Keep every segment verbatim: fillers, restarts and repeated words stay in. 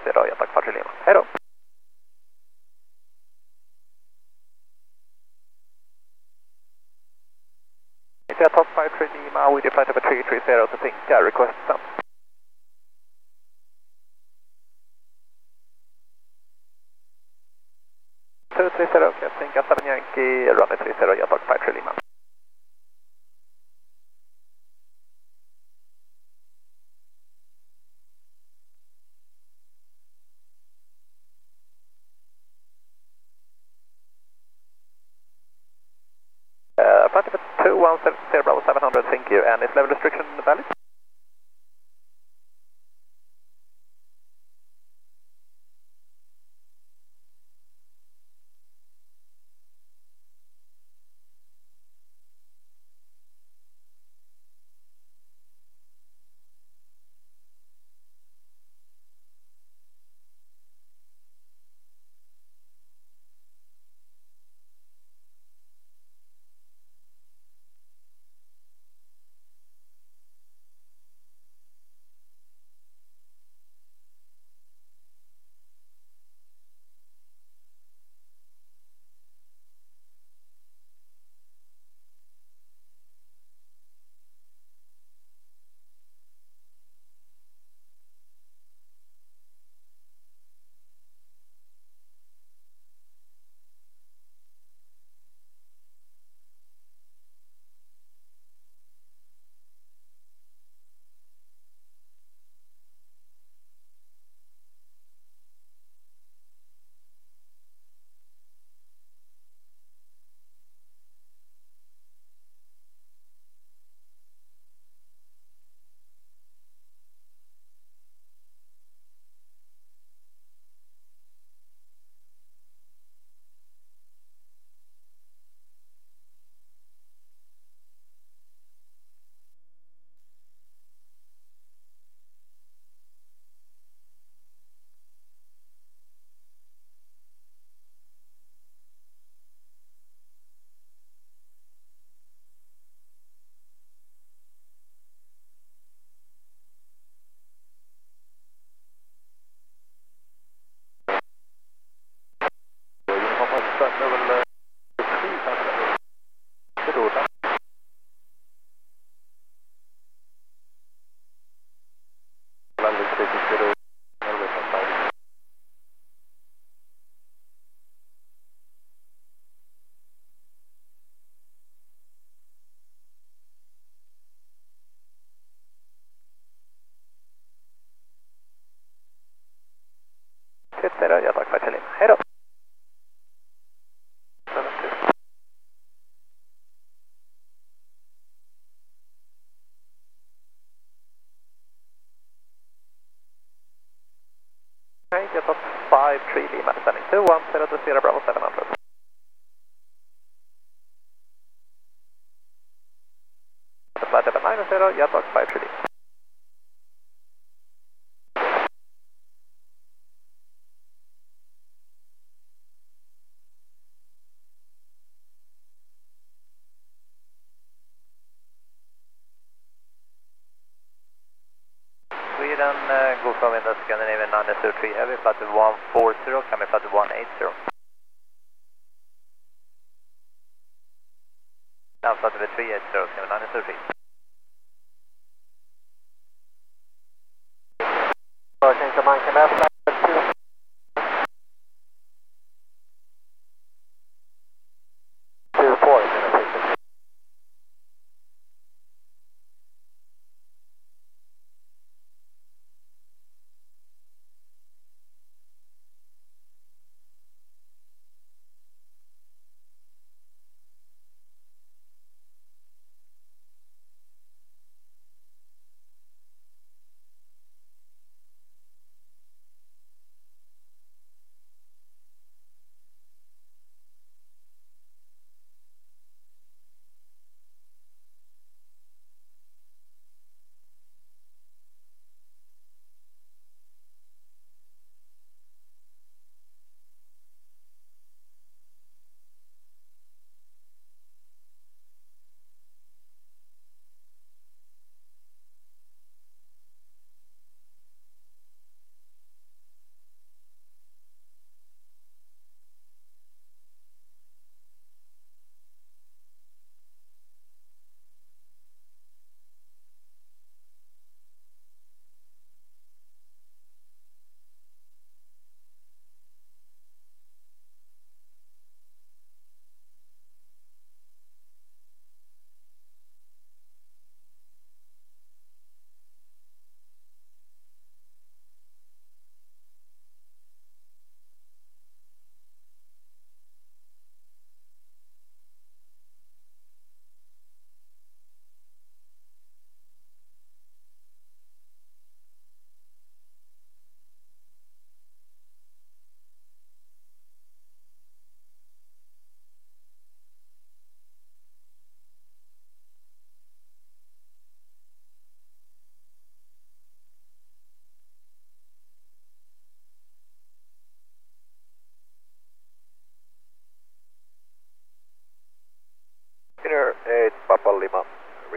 zero, jag tack för Lima. Hej då! If you top five three Lima with your flight number three three zero to Finca, request some. two three zero, okay, Finca seven Yankee, runway three zero, jag tack five three Lima. Uh, flight number two one seven zero Bravo seven hundred, thank you, and is level restriction valid? zero, jag tack för Lima. Hej då! Okay, get up five three Lima, descending two one zero to zero Bravo seven hundred. Flight level nine zero, jag tack five three Lima. Sweden, uh, go from in the Scandinavian nine zero three heavy, flight one four zero, coming flight one eight zero. Now flight three eight zero, coming nine zero three. Working command, command, flight two. two four,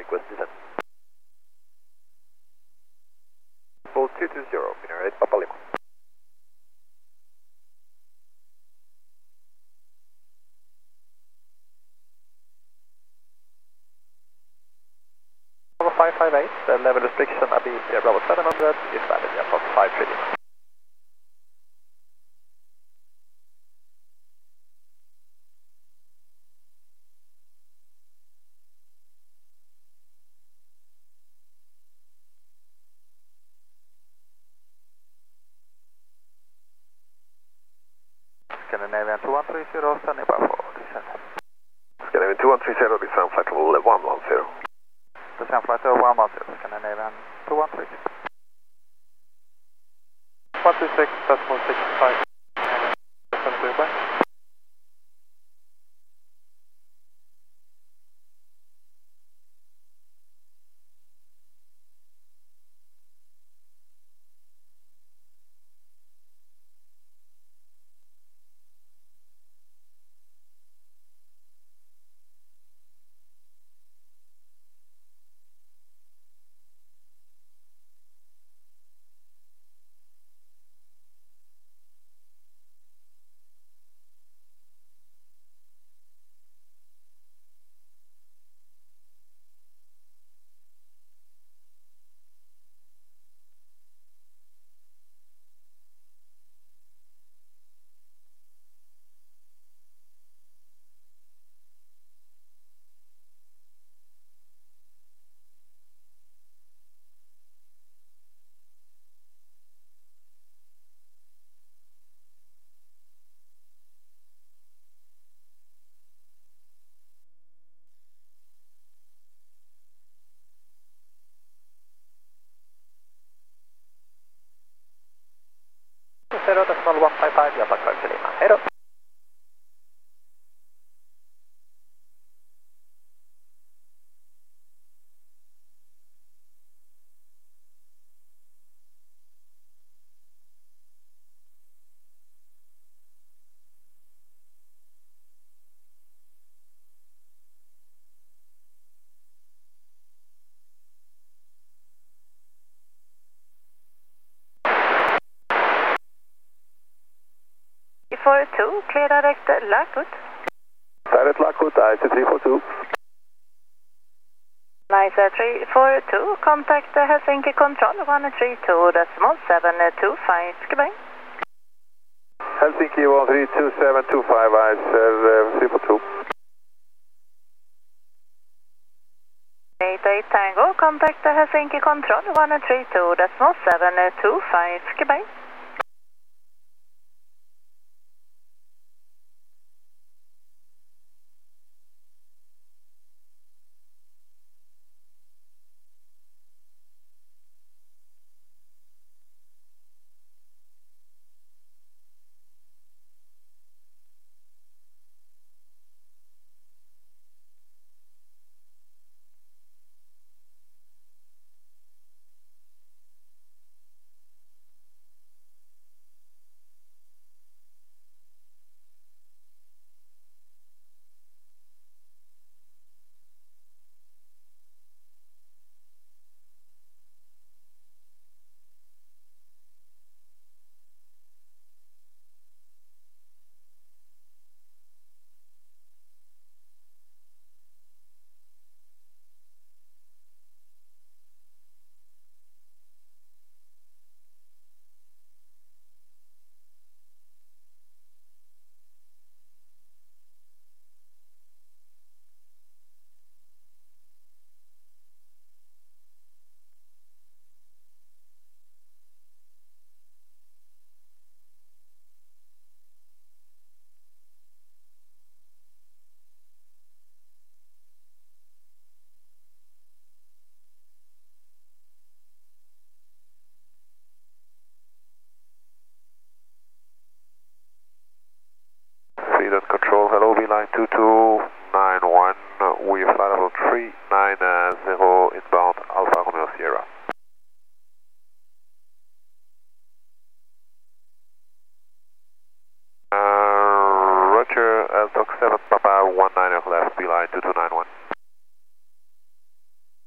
request descent. Full two two zero, Pinner eight Papa Lima. five five eight, the level restriction A B Sierra Bravo seven hundred is valid, Airport five three zero. Scandinavian two one three zero, standing by for descent. Scandinavian two one three zero, descent flight level one one zero. Descent flight level one one zero, Scandinavian two one three zero. one two six, decimal six five. Descent to back. zero decimal one five five, Japa Clark Lima. Hej då. four two, clear direct Lackwood. Direct Lackwood, I C three four two. Nice three four two, contact Helsinki Control one three two decimal seven two five, goodbye. Helsinki one three two seven two five, I C three four two. eight eight Tango, contact Helsinki Control one three two decimal seven two five, goodbye. Control, hello, V-line two two nine one, we are flight level three nine zero inbound Alpha Romeo Sierra. Uh, Roger, L T O C seven Papa one nine left, V-line two two nine one.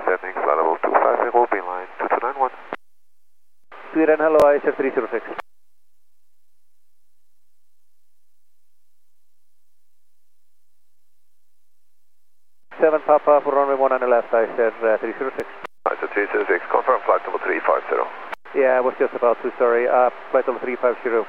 descending flight level two five zero, beeline two two nine one. Sweden, hello, I S F three zero six. seven Papa for runway one on the left, I S F uh, three zero six. I S F three zero six, confirm flight level three five zero. Yeah, I was just about to, sorry, uh, flight level three five zero.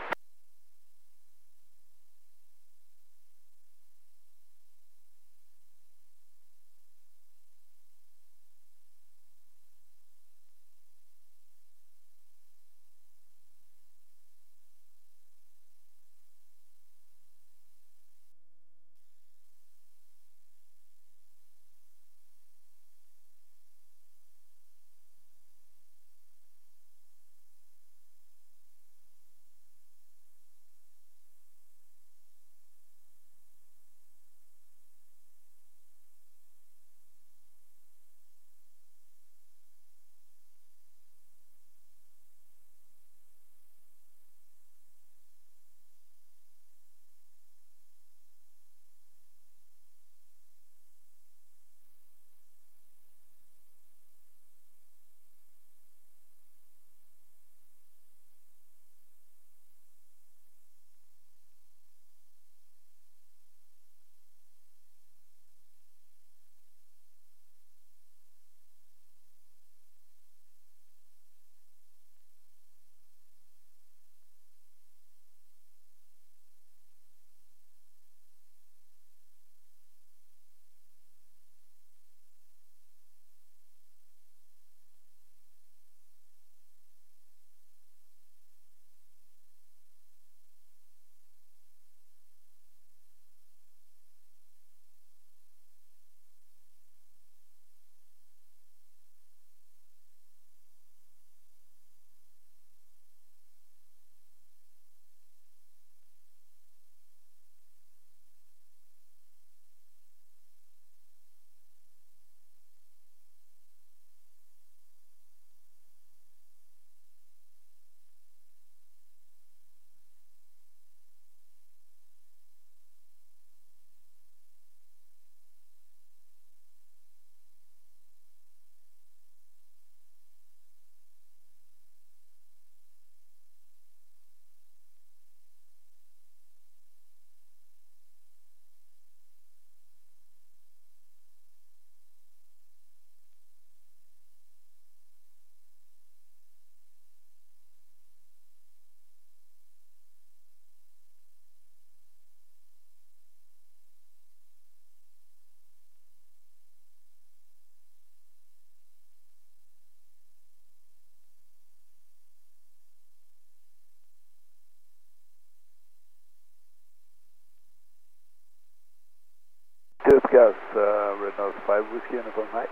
Gas, uh, Red Nose five Whiskey Uniform Mike.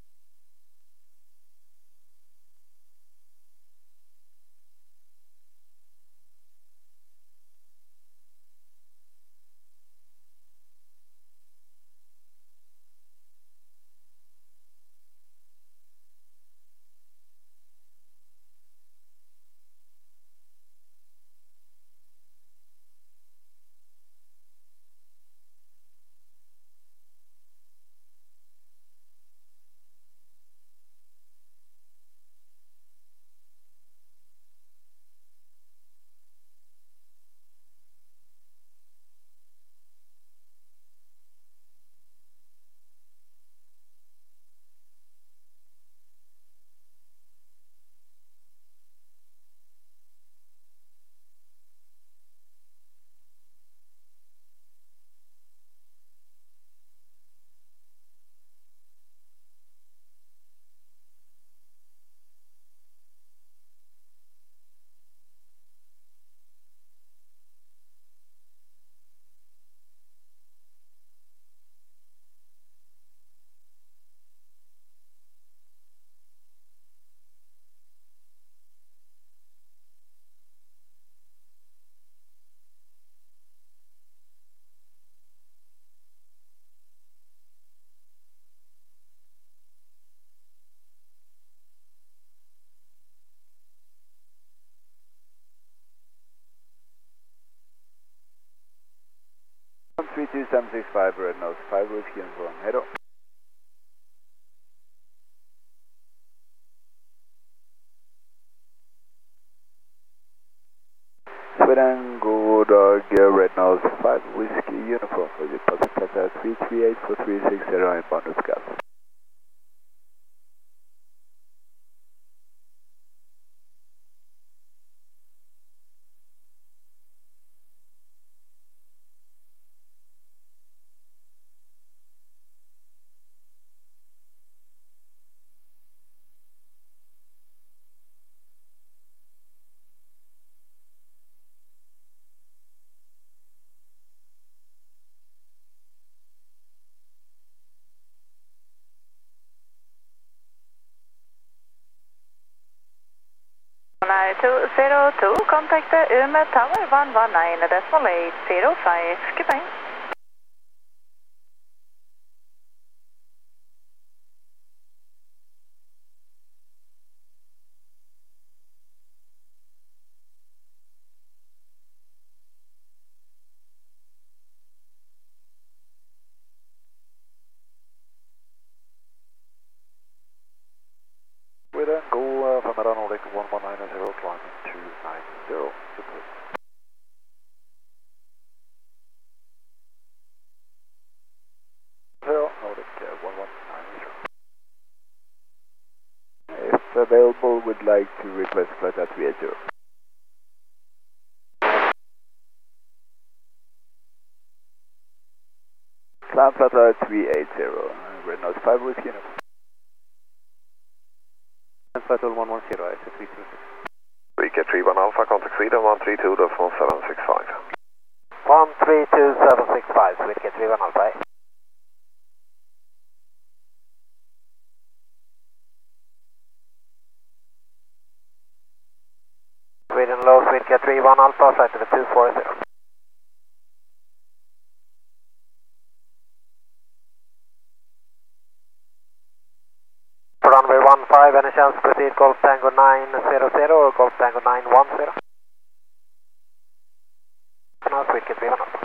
three two seven six five Red Nose five Whiskey Uniform, head up. Sweden, god dag, Red Nose five Whiskey Uniform for the Pacific three three eight four three six zero inbound Utskats. two zero two, contact the Umeå Tower one one nine decimal eight zero five, goodbye. Sweden, go uh, from Nordic one one nine zero, climbing two nine zero. Super. Zero, Nordic uh, one one nine zero. If available, would like to request flight at three eight zero. Climb flight at three eight zero, Red Nose five Whiskey Uniform. Flight one one zero, I S three two six. Weekend three one Alpha, contact Sweden one three two seven six five. one three two seven six five, Sweden three one Alpha. Sweden low, Sweden three one Alpha, flight to the two four zero. Runway one five, any chance to proceed Golf Tango nine zero zero or Golf Tango nine one zero? No, Sweden three one Alpha.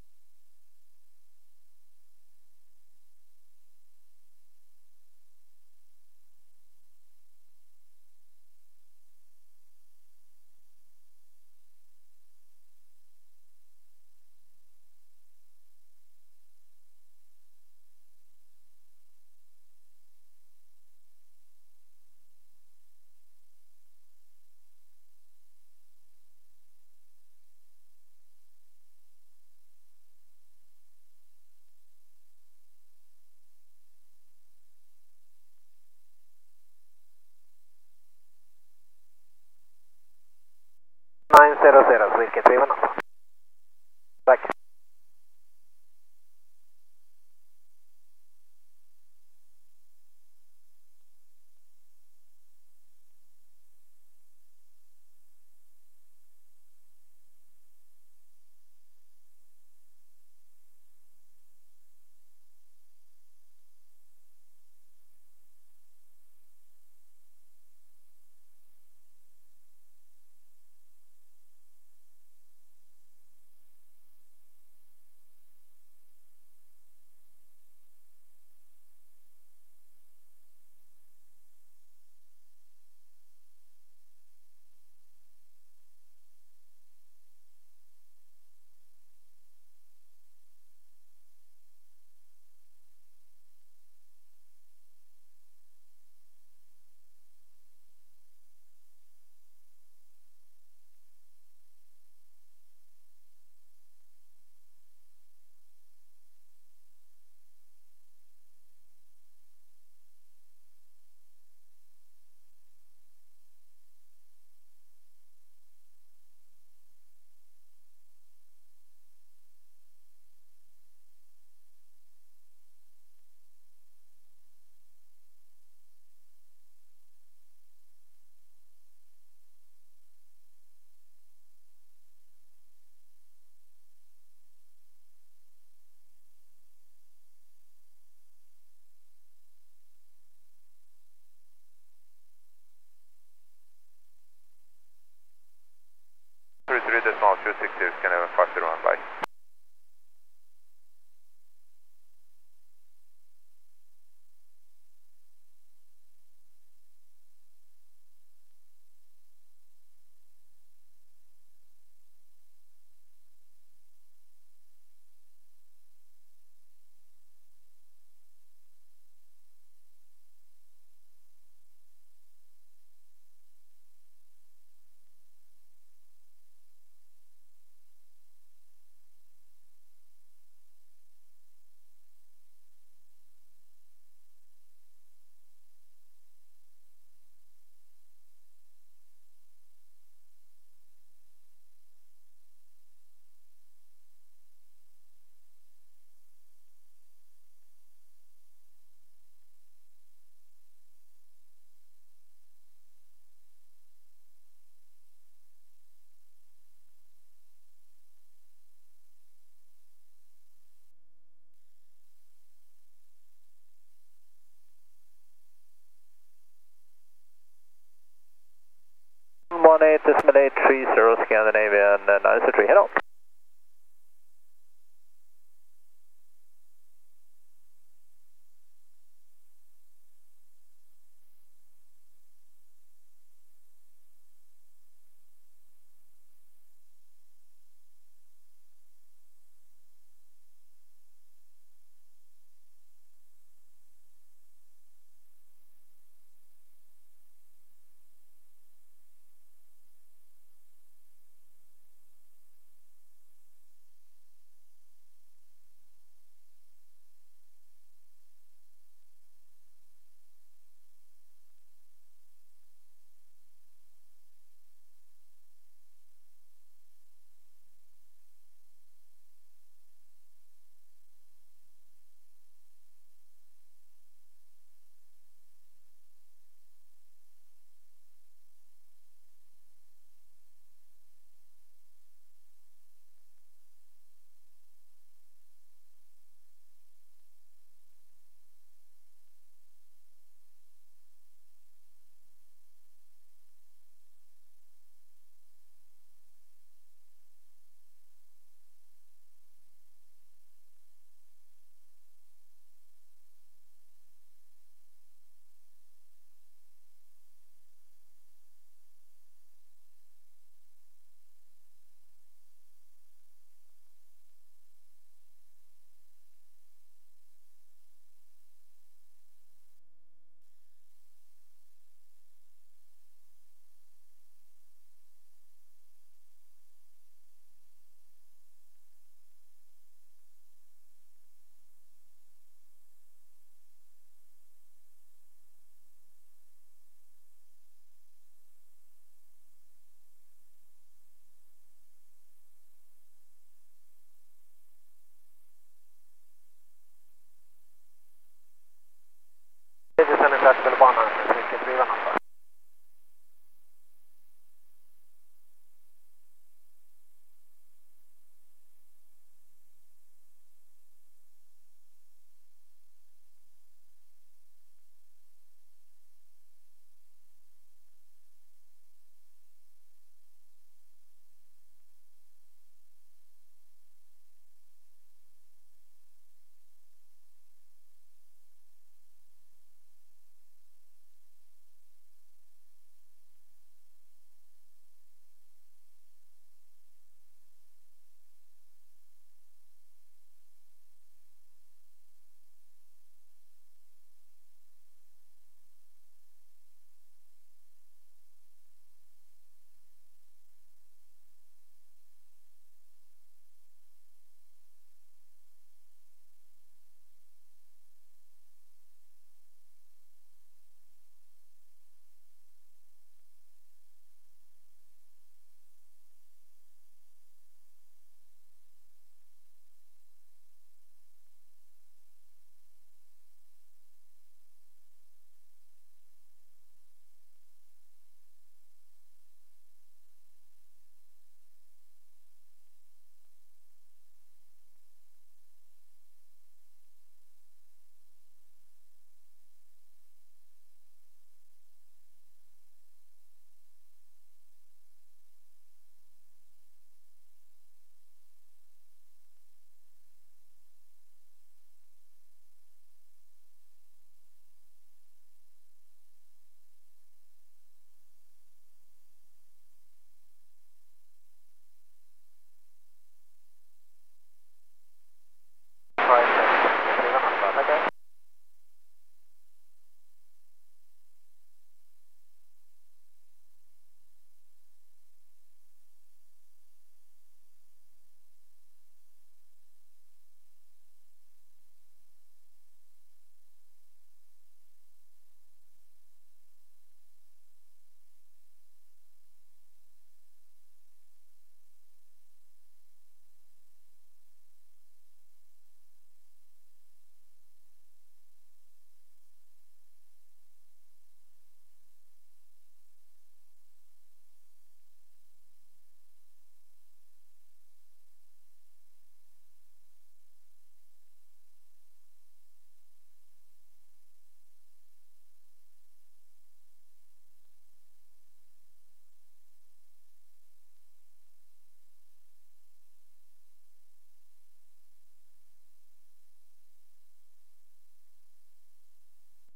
nine zero zero, Sweden three one Alpha. Back. three three decimal two six zero, Scandinavian five zero one, bye. seven eight three zero Scandinavian uh, nine zero three, head on.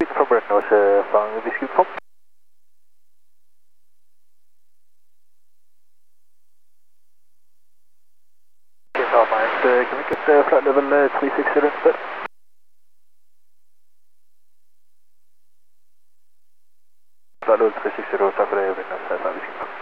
from Red Nose, uh, following Whiskey Pop. Okay, so mind, uh, can we get uh, flight level uh, three six zero instead? Flight level three six zero, tack för det, Red Nose, uh, Whiskey Pop.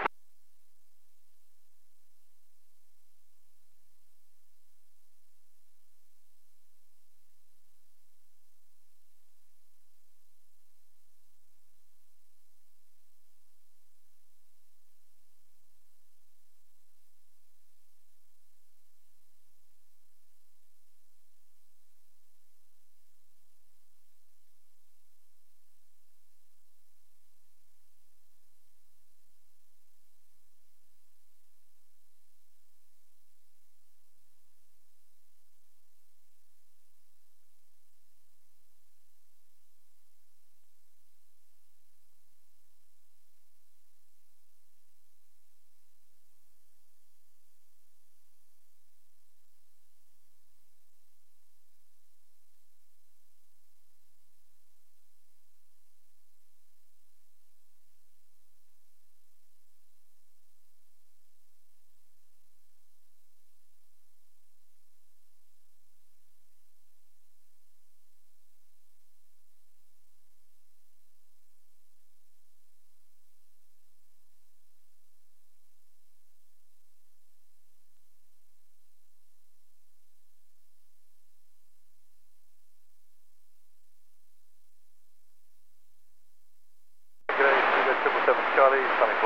Great, triple seven Charlie,